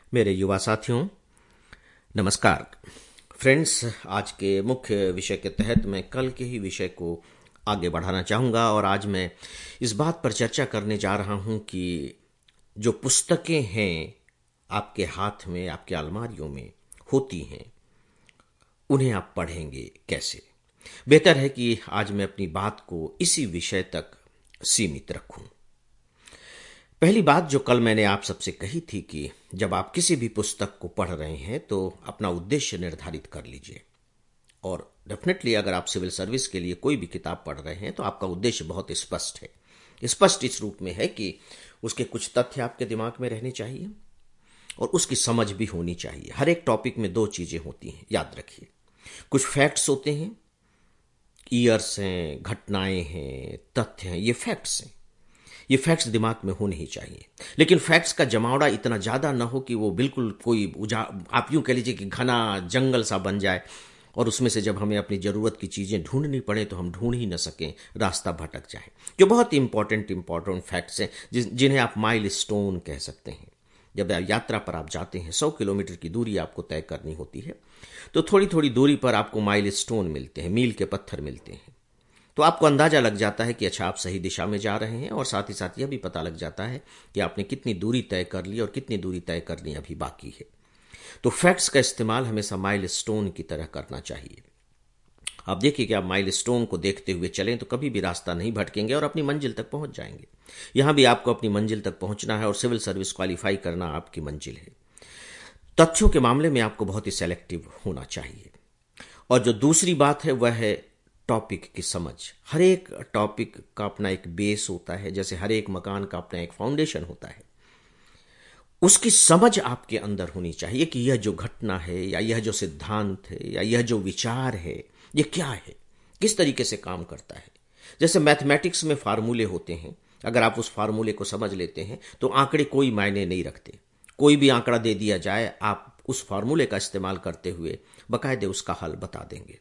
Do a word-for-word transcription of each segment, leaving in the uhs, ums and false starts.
मेरे युवा साथियों, नमस्कार। फ्रेंड्स, आज के मुख्य विषय के तहत मैं कल के ही विषय को आगे बढ़ाना चाहूँगा और आज मैं इस बात पर चर्चा करने जा रहा हूँ कि जो पुस्तकें हैं आपके हाथ में, आपके अलमारियों में होती हैं, उन्हें आप पढ़ेंगे कैसे। बेहतर है कि आज मैं अपनी बात को इसी विषय तक सीमित रखूं। पहली बात जो कल मैंने आप सबसे कही थी कि जब आप किसी भी पुस्तक को पढ़ रहे हैं तो अपना उद्देश्य निर्धारित कर लीजिए। और डेफिनेटली अगर आप सिविल सर्विस के लिए कोई भी किताब पढ़ रहे हैं तो आपका उद्देश्य बहुत स्पष्ट है। स्पष्ट इस रूप में है कि उसके कुछ तथ्य आपके दिमाग में रहने चाहिए और उसकी समझ भी होनी चाहिए। हर एक टॉपिक में दो चीजें होती हैं, याद रखिए। कुछ फैक्ट्स होते हैं, ईयर्स हैं, घटनाएं हैं, तथ्य हैं, ये फैक्ट्स हैं। ये फैक्ट्स दिमाग में होने ही चाहिए, लेकिन फैक्ट्स का जमावड़ा इतना ज्यादा ना हो कि वो बिल्कुल कोई उजा आप यूं कह लीजिए कि घना जंगल सा बन जाए और उसमें से जब हमें अपनी जरूरत की चीजें ढूंढनी पड़े तो हम ढूंढ ही न सकें, रास्ता भटक जाए। जो बहुत इंपॉर्टेंट इंपॉर्टेंट फैक्ट्स हैं जिन्हें आप माइल स्टोन कह सकते हैं। जब यात्रा पर आप जाते हैं, सौ किलोमीटर की दूरी आपको तय करनी होती है, तो थोड़ी थोड़ी दूरी पर आपको माइल स्टोन मिलते हैं, मील के पत्थर मिलते हैं। तो आपको अंदाजा लग जाता है कि अच्छा आप सही दिशा में जा रहे हैं और साथ ही साथ यह भी पता लग जाता है कि आपने कितनी दूरी तय कर ली और कितनी दूरी तय करनी अभी बाकी है। तो फैक्ट्स का इस्तेमाल हमेशा माइल स्टोन की तरह करना चाहिए। आप देखिए कि आप माइल स्टोन को देखते हुए चलें तो कभी भी रास्ता नहीं भटकेंगे और अपनी मंजिल तक पहुंच जाएंगे। यहां भी आपको अपनी मंजिल तक पहुंचना है और सिविल सर्विस क्वालिफाई करना आपकी मंजिल है। तथ्यों के मामले में आपको बहुत ही सेलेक्टिव होना चाहिए। और जो दूसरी बात है वह है टॉपिक की समझ। हर एक टॉपिक का अपना एक बेस होता है, जैसे हर एक मकान का अपना एक फाउंडेशन होता है। उसकी समझ आपके अंदर होनी चाहिए कि यह जो घटना है या यह जो सिद्धांत है या यह जो विचार है, यह क्या है, किस तरीके से काम करता है। जैसे मैथमेटिक्स में फार्मूले होते हैं, अगर आप उस फार्मूले को समझ लेते हैं तो आंकड़े कोई मायने नहीं रखते। कोई भी आंकड़ा दे दिया जाए, आप उस फार्मूले का इस्तेमाल करते हुए बाकायदे उसका हल बता देंगे।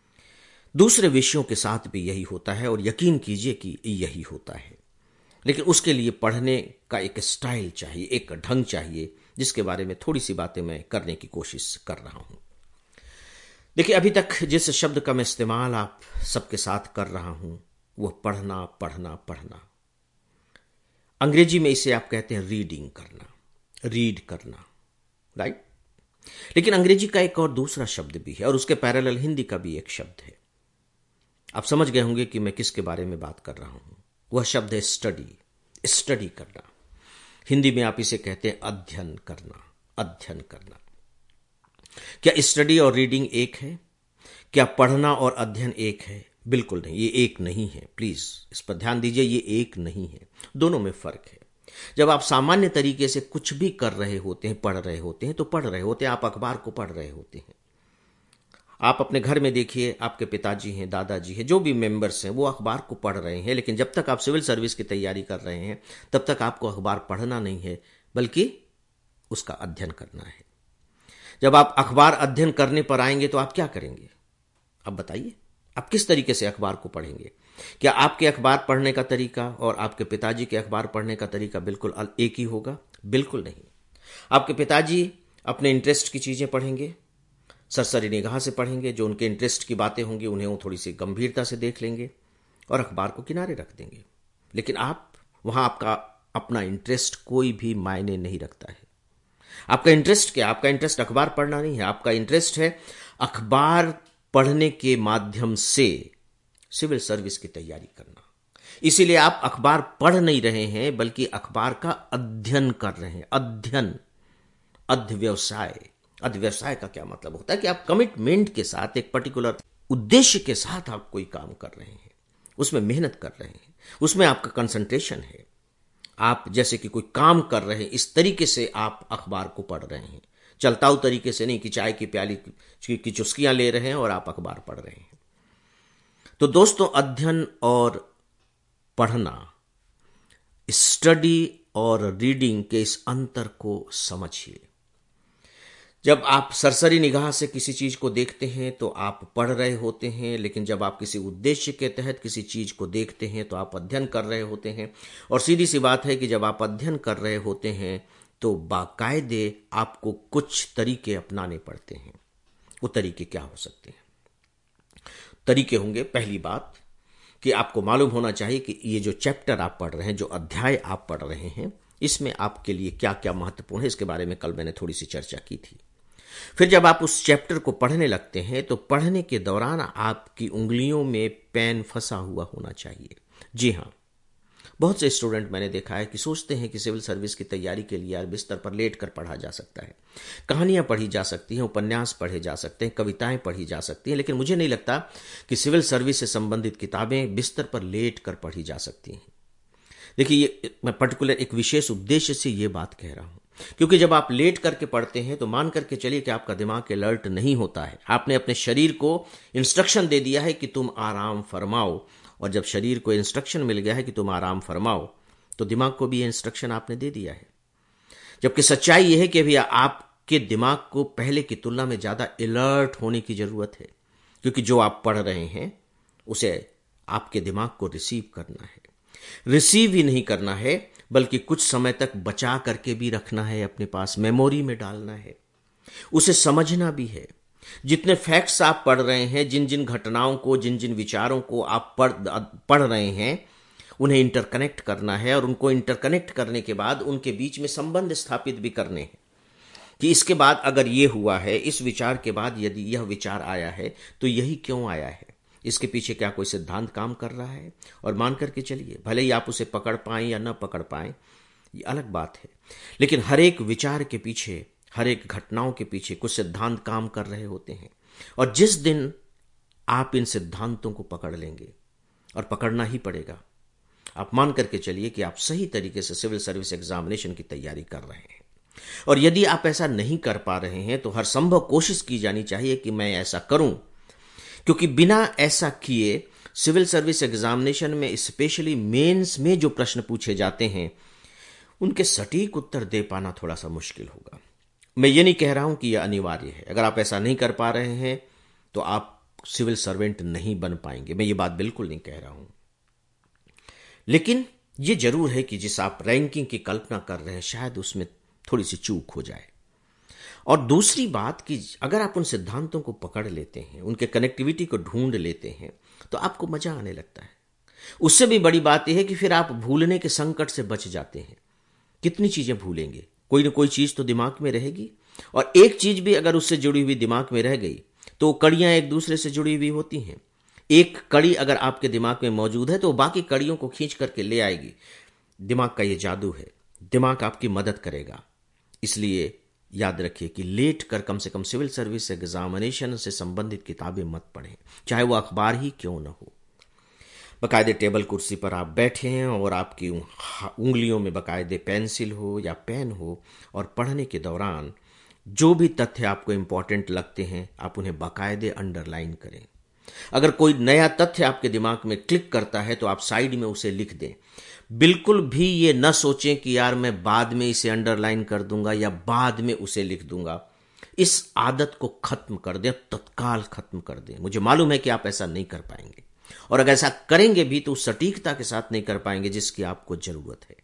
दूसरे विषयों के साथ भी यही होता है और यकीन कीजिए कि यही होता है। लेकिन उसके लिए पढ़ने का एक स्टाइल चाहिए, एक ढंग चाहिए, जिसके बारे में थोड़ी सी बातें मैं करने की कोशिश कर रहा हूं। देखिए, अभी तक जिस शब्द का मैं इस्तेमाल आप सबके साथ कर रहा हूं वह पढ़ना पढ़ना पढ़ना। अंग्रेजी में इसे आप कहते हैं रीडिंग करना, रीड करना, राइट। लेकिन अंग्रेजी का एक और दूसरा शब्द भी है और उसके पैरेलल हिंदी का भी एक शब्द है। आप समझ गए होंगे कि मैं किसके बारे में बात कर रहा हूं। वह शब्द है स्टडी, स्टडी करना। हिंदी में आप इसे कहते हैं अध्ययन करना, अध्ययन करना। क्या स्टडी और रीडिंग एक है? क्या पढ़ना और अध्ययन एक है? बिल्कुल नहीं, ये एक नहीं है। प्लीज इस पर ध्यान दीजिए, ये एक नहीं है, दोनों में फर्क है। जब आप सामान्य तरीके से कुछ भी कर रहे होते हैं, पढ़ रहे होते हैं, तो पढ़ रहे होते हैं, आप अखबार को पढ़ रहे होते हैं। आप अपने घर में देखिए, आपके पिताजी हैं, दादाजी हैं, जो भी मेंबर्स हैं, वो अखबार को पढ़ रहे हैं। लेकिन जब तक आप सिविल सर्विस की तैयारी कर रहे हैं तब तक आपको अखबार पढ़ना नहीं है, बल्कि उसका अध्ययन करना है। जब आप अखबार अध्ययन करने पर आएंगे तो आप क्या करेंगे? अब बताइए, आप किस तरीके से अखबार को पढ़ेंगे? क्या आपके अखबार पढ़ने का तरीका और आपके पिताजी के अखबार पढ़ने का तरीका बिल्कुल एक ही होगा? बिल्कुल नहीं। आपके पिताजी अपने इंटरेस्ट की चीजें पढ़ेंगे, सरसरी निगाह से पढ़ेंगे। जो उनके इंटरेस्ट की बातें होंगी उन्हें वो थोड़ी सी गंभीरता से देख लेंगे और अखबार को किनारे रख देंगे। लेकिन आप वहां, आपका अपना इंटरेस्ट कोई भी मायने नहीं रखता है। आपका इंटरेस्ट क्या? आपका इंटरेस्ट अखबार पढ़ना नहीं है, आपका इंटरेस्ट है अखबार पढ़ने के माध्यम से सिविल सर्विस की तैयारी करना। इसीलिए आप अखबार पढ़ नहीं रहे हैं, बल्कि अखबार का अध्ययन कर रहे हैं। अध्ययन, अध्यवसाय। अध्यवसाय का क्या मतलब होता है कि आप कमिटमेंट के साथ, एक पर्टिकुलर उद्देश्य के साथ आप कोई काम कर रहे हैं, उसमें मेहनत कर रहे हैं, उसमें आपका कंसंट्रेशन है। आप जैसे कि कोई काम कर रहे हैं, इस तरीके से आप अखबार को पढ़ रहे हैं। चलताऊ तरीके से नहीं कि चाय की प्याली की चुस्कियां ले रहे हैं और आप अखबार पढ़ रहे हैं। तो दोस्तों, अध्ययन और पढ़ना, स्टडी और रीडिंग के इस अंतर को समझिए। जब आप सरसरी निगाह से किसी चीज को देखते हैं तो आप पढ़ रहे होते हैं, लेकिन जब आप किसी उद्देश्य के तहत किसी चीज को देखते हैं तो आप अध्ययन कर रहे होते हैं। और सीधी सी बात है कि जब आप अध्ययन कर रहे होते हैं तो बाकायदे आपको कुछ तरीके अपनाने पड़ते हैं। वो तरीके क्या हो सकते हैं? तरीके होंगे, पहली बात कि आपको मालूम होना चाहिए कि ये जो चैप्टर आप पढ़ रहे हैं, जो अध्याय आप पढ़ रहे हैं, इसमें आपके लिए क्या क्या महत्वपूर्ण है, इसके बारे में कल मैंने थोड़ी सी चर्चा की थी। फिर जब आप उस चैप्टर को पढ़ने लगते हैं तो पढ़ने के दौरान आपकी उंगलियों में पेन फंसा हुआ होना चाहिए। जी हां, बहुत से स्टूडेंट मैंने देखा है कि सोचते हैं कि सिविल सर्विस की तैयारी के लिए यार बिस्तर पर लेट कर पढ़ा जा सकता है, कहानियां पढ़ी जा सकती हैं, उपन्यास पढ़े जा सकते हैं, कविताएं पढ़ी जा सकती हैं, लेकिन मुझे नहीं लगता कि सिविल सर्विस से संबंधित किताबें बिस्तर पर लेट कर पढ़ी जा सकती हैं। देखिए, ये मैं पर्टिकुलर एक विशेष उद्देश्य से ये बात कह रहा हूं, क्योंकि जब आप लेट करके पढ़ते हैं तो मान करके चलिए कि आपका दिमाग अलर्ट नहीं होता है। आपने अपने शरीर को इंस्ट्रक्शन दे दिया है कि तुम आराम फरमाओ, और जब शरीर को इंस्ट्रक्शन मिल गया है कि तुम आराम फरमाओ, तो दिमाग को भी ये इंस्ट्रक्शन आपने दे दिया है। जबकि सच्चाई यह है कि भैया आपके दिमाग को पहले की तुलना में ज्यादा अलर्ट होने की जरूरत है, क्योंकि जो आप पढ़ रहे हैं उसे आपके दिमाग को रिसीव करना है। रिसीव ही नहीं करना है, बल्कि कुछ समय तक बचा करके भी रखना है, अपने पास मेमोरी में डालना है, उसे समझना भी है। जितने फैक्ट्स आप पढ़ रहे हैं, जिन जिन घटनाओं को, जिन जिन विचारों को आप पढ़ पढ़ रहे हैं, उन्हें इंटरकनेक्ट करना है, और उनको इंटरकनेक्ट करने के बाद उनके बीच में संबंध स्थापित भी करने हैं कि इसके बाद अगर ये हुआ है, इस विचार के बाद यदि यह विचार आया है तो यही क्यों आया है, इसके पीछे क्या कोई सिद्धांत काम कर रहा है। और मान करके चलिए, भले ही आप उसे पकड़ पाएं या न पकड़ पाएं, ये अलग बात है, लेकिन हर एक विचार के पीछे, हर एक घटनाओं के पीछे कुछ सिद्धांत काम कर रहे होते हैं। और जिस दिन आप इन सिद्धांतों को पकड़ लेंगे, और पकड़ना ही पड़ेगा, आप मान करके चलिए कि आप सही तरीके से सिविल सर्विस एग्जामिनेशन की तैयारी कर रहे हैं। और यदि आप ऐसा नहीं कर पा रहे हैं तो हर संभव कोशिश की जानी चाहिए कि मैं ऐसा करूं, क्योंकि बिना ऐसा किए सिविल सर्विस एग्जामिनेशन में, स्पेशली मेंस में जो प्रश्न पूछे जाते हैं, उनके सटीक उत्तर दे पाना थोड़ा सा मुश्किल होगा। मैं ये नहीं कह रहा हूं कि यह अनिवार्य है। अगर आप ऐसा नहीं कर पा रहे हैं तो आप सिविल सर्वेंट नहीं बन पाएंगे, मैं ये बात बिल्कुल नहीं कह रहा हूं। लेकिन यह जरूर है कि जिस आप रैंकिंग की कल्पना कर रहे हैं, शायद उसमें थोड़ी सी चूक हो जाए। और दूसरी बात कि अगर आप उन सिद्धांतों को पकड़ लेते हैं, उनके कनेक्टिविटी को ढूंढ लेते हैं, तो आपको मजा आने लगता है। उससे भी बड़ी बात यह है कि फिर आप भूलने के संकट से बच जाते हैं। कितनी चीजें भूलेंगे, कोई ना कोई चीज तो दिमाग में रहेगी, और एक चीज भी अगर उससे जुड़ी हुई दिमाग में रह गई तो कड़ियां एक दूसरे से जुड़ी हुई होती हैं। एक कड़ी अगर आपके दिमाग में मौजूद है तो बाकी कड़ियों को खींच करके ले आएगी। दिमाग का यह जादू है, दिमाग आपकी मदद करेगा। इसलिए याद रखिए कि लेट कर कम से कम सिविल सर्विस एग्जामिनेशन से संबंधित किताबें मत पढ़ें, चाहे वो अखबार ही क्यों न हो। बकायदे टेबल कुर्सी पर आप बैठे हैं और आपकी उंगलियों में बकायदे पेंसिल हो या पेन हो, और पढ़ने के दौरान जो भी तथ्य आपको इंपॉर्टेंट लगते हैं आप उन्हें बकायदे अंडरलाइन करें। अगर कोई नया तथ्य आपके दिमाग में क्लिक करता है तो आप साइड में उसे लिख दें। बिल्कुल भी ये न सोचें कि यार मैं बाद में इसे अंडरलाइन कर दूंगा या बाद में उसे लिख दूंगा। इस आदत को खत्म कर दें, तत्काल खत्म कर दें। मुझे मालूम है कि आप ऐसा नहीं कर पाएंगे, और अगर ऐसा करेंगे भी तो सटीकता के साथ नहीं कर पाएंगे जिसकी आपको जरूरत है।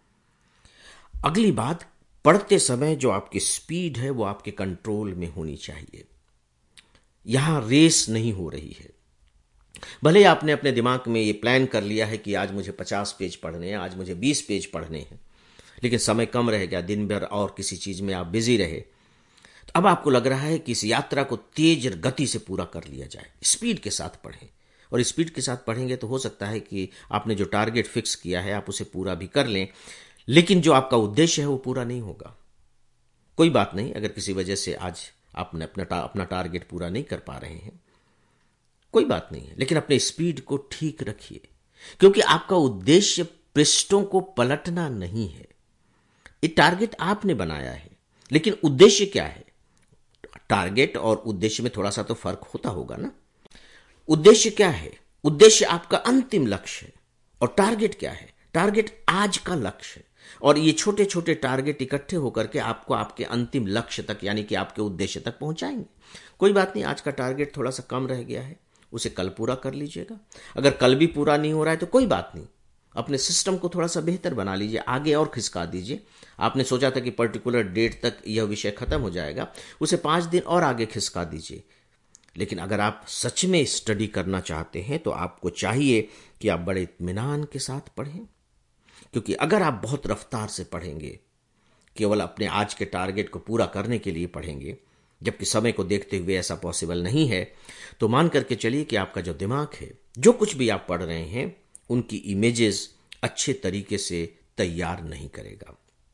अगली बात, पढ़ते समय जो आपकी स्पीड है वो आपके कंट्रोल में होनी चाहिए। यहां रेस नहीं हो रही है। भले आपने अपने दिमाग में ये प्लान कर लिया है कि आज मुझे पचास पेज पढ़ने हैं, आज मुझे बीस पेज पढ़ने हैं, लेकिन समय कम रह गया, दिन भर और किसी चीज में आप बिजी रहे, तो अब आपको लग रहा है कि इस यात्रा को तेज गति से पूरा कर लिया जाए। स्पीड के साथ पढ़ें, और स्पीड के साथ पढ़ेंगे तो हो सकता है कि आपने जो टारगेट फिक्स किया है आप उसे पूरा भी कर लें, लेकिन जो आपका उद्देश्य है वो पूरा नहीं होगा। कोई बात नहीं, अगर किसी वजह से आज आपने अपना टा, अपना टारगेट पूरा नहीं कर पा रहे हैं, कोई बात नहीं है, लेकिन अपने स्पीड को ठीक रखिए, क्योंकि आपका उद्देश्य पृष्ठों को पलटना नहीं है। ये टारगेट आपने बनाया है, लेकिन उद्देश्य क्या है? टारगेट और उद्देश्य में थोड़ा सा तो फर्क होता होगा ना। उद्देश्य क्या है? उद्देश्य आपका अंतिम लक्ष्य है, और टारगेट क्या है? टारगेट आज का लक्ष्य है, और ये छोटे छोटे टारगेट इकट्ठे होकर के आपको आपके अंतिम लक्ष्य तक, यानी कि आपके उद्देश्य तक पहुंचाएंगे। कोई बात नहीं, आज का टारगेट थोड़ा सा कम रह गया है, उसे कल पूरा कर लीजिएगा। अगर कल भी पूरा नहीं हो रहा है तो कोई बात नहीं, अपने सिस्टम को थोड़ा सा बेहतर बना लीजिए, आगे और खिसका दीजिए। आपने सोचा था कि पर्टिकुलर डेट तक यह विषय खत्म हो जाएगा, उसे पाँच दिन और आगे खिसका दीजिए। लेकिन अगर आप सच में स्टडी करना चाहते हैं तो आपको चाहिए कि आप बड़े इत्मीनान के साथ पढ़ें, क्योंकि अगर आप बहुत रफ्तार से पढ़ेंगे, केवल अपने आज के टारगेट को पूरा करने के लिए पढ़ेंगे, जबकि समय को देखते हुए ऐसा पॉसिबल नहीं है, तो मान करके चलिए कि आपका जो दिमाग है, जो कुछ भी आप पढ़ रहे हैं, उनकी इमेजेस अच्छे तरीके से तैयार नहीं करेगा।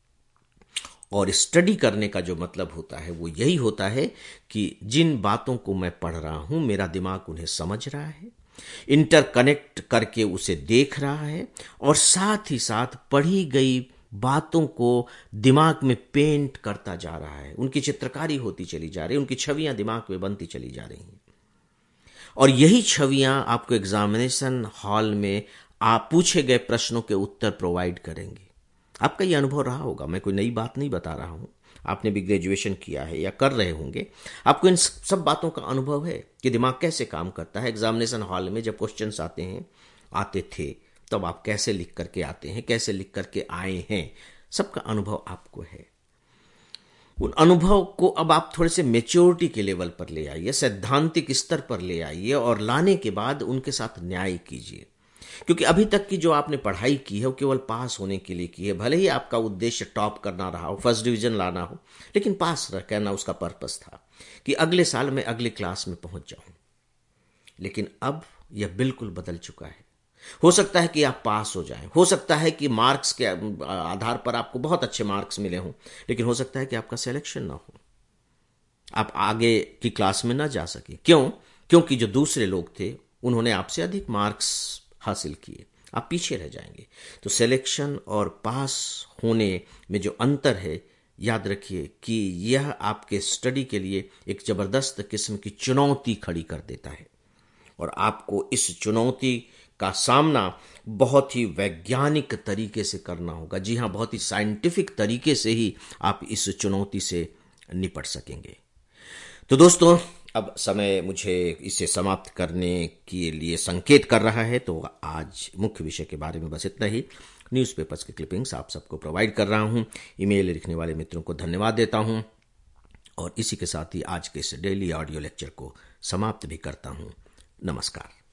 और स्टडी करने का जो मतलब होता है वो यही होता है कि जिन बातों को मैं पढ़ रहा हूं, मेरा दिमाग उन्हें समझ रहा है, इंटरकनेक्ट करके उसे देख रहा है, और साथ ही साथ पढ़ी गई बातों को दिमाग में पेंट करता जा रहा है। उनकी चित्रकारी होती चली जा रही है, उनकी छवियां दिमाग में बनती चली जा रही हैं। और यही छवियां आपको एग्जामिनेशन हॉल में आप पूछे गए प्रश्नों के उत्तर प्रोवाइड करेंगे। आपका यह अनुभव रहा होगा, मैं कोई नई बात नहीं बता रहा हूं। आपने भी ग्रेजुएशन किया है या कर रहे होंगे, आपको इन सब बातों का अनुभव है कि दिमाग कैसे काम करता है। एग्जामिनेशन हॉल में जब क्वेश्चंस आते हैं, आते थे, तब आप कैसे लिख करके आते हैं, कैसे लिख करके आए हैं, सबका अनुभव आपको है। उन अनुभव को अब आप थोड़े से मेच्योरिटी के लेवल पर ले आइए, सैद्धांतिक स्तर पर ले आइए, और लाने के बाद उनके साथ न्याय कीजिए। क्योंकि अभी तक की जो आपने पढ़ाई की है वो केवल पास होने के लिए की है। भले ही आपका उद्देश्य टॉप करना रहा हो, फर्स्ट डिवीजन लाना हो, लेकिन पास कहना उसका पर्पस था कि अगले साल मैं अगले क्लास में पहुंच जाऊं। लेकिन अब यह बिल्कुल बदल चुका है। हो सकता है कि आप पास हो जाएं, हो सकता है कि मार्क्स के आधार पर आपको बहुत अच्छे मार्क्स मिले हों, लेकिन हो सकता है कि आपका सिलेक्शन ना हो, आप आगे की क्लास में ना जा सके। क्यों? क्योंकि जो दूसरे लोग थे उन्होंने आपसे अधिक मार्क्स हासिल किए, आप पीछे रह जाएंगे। तो सिलेक्शन और पास होने में जो अंतर है, याद रखिए कि यह आपके स्टडी के लिए एक जबरदस्त किस्म की चुनौती खड़ी कर देता है, और आपको इस चुनौती का सामना बहुत ही वैज्ञानिक तरीके से करना होगा। जी हां, बहुत ही साइंटिफिक तरीके से ही आप इस चुनौती से निपट सकेंगे। तो दोस्तों, अब समय मुझे इसे समाप्त करने के लिए संकेत कर रहा है, तो आज मुख्य विषय के बारे में बस इतना ही। न्यूज़पेपर्स के क्लिपिंग्स आप सबको प्रोवाइड कर रहा हूं। ईमेल लिखने वाले मित्रों को धन्यवाद देता हूं, और इसी के साथ ही आज के इस डेली ऑडियो लेक्चर को समाप्त भी करता हूं। नमस्कार।